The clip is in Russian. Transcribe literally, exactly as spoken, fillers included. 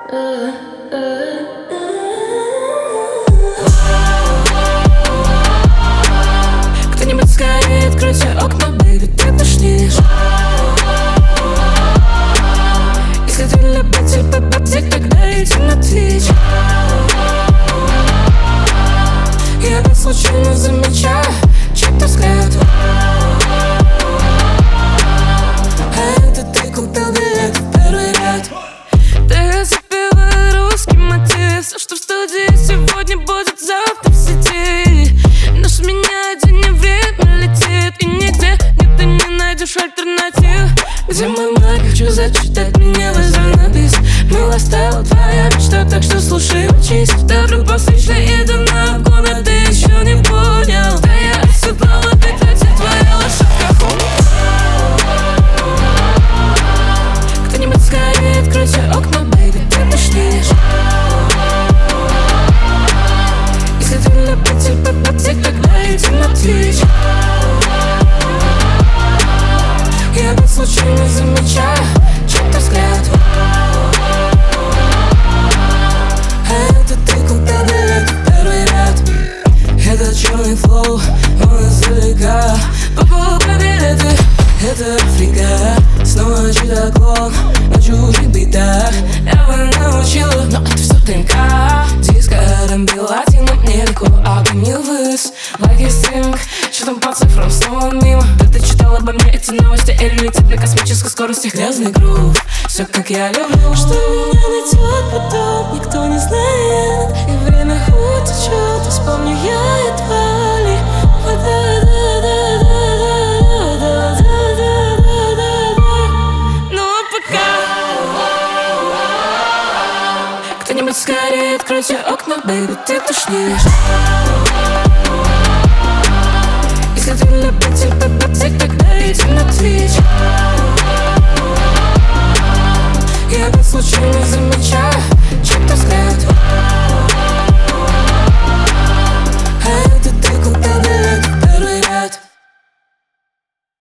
Кто-нибудь скорее откройте окна, бэйби, ты тошнишь. Если ты любитель побабзик, тогда иди на Twitch. Я опять случайно замечаю чей-то взгляд. А это ты купил билет в первый ряд. Ты запевай русский мотив. Все, что в студии сегодня, будет завтра в сети. Наш меня день и время летит, и нигде, нет, ты не найдешь альтернатив. Где мой маг, хочу зачитать мне лазернопись. Мила стала твоя мечта, так что слушай, учись. Второй посвяща, иду на обгон, а ты еще не понял. Да я оседлала, ты, кстати, твоя лошадка. Кто-нибудь скорее откройте окна, бэйби, ты тошнишь. Если ты любитель побабзик, тогда иди на Twitch. Я опять случайно замечаю чей-то взгляд. А это ты купил билет в первый ряд. Это черный флоу, он издалека. По полу про билеты, это Африка. Снова чей-то клон на чужих битах. Я бы научила, но это все ДНК. Диско рамбил латином недалеко, обнимил выс. Like a string, что там по цифрам снова мимо. Да ты читал обо мне эти новости или летит на космической скорости. Грязный грув, все как я люблю. Что меня найдет потом, никто не знает. И время утечет, вспомню я едва ли. Ну а пока кто-нибудь скорее откройте окна, бэйби, ты тошнишь. Если ты любитель побабзик, тогда иди на Twitch. Я опять случайно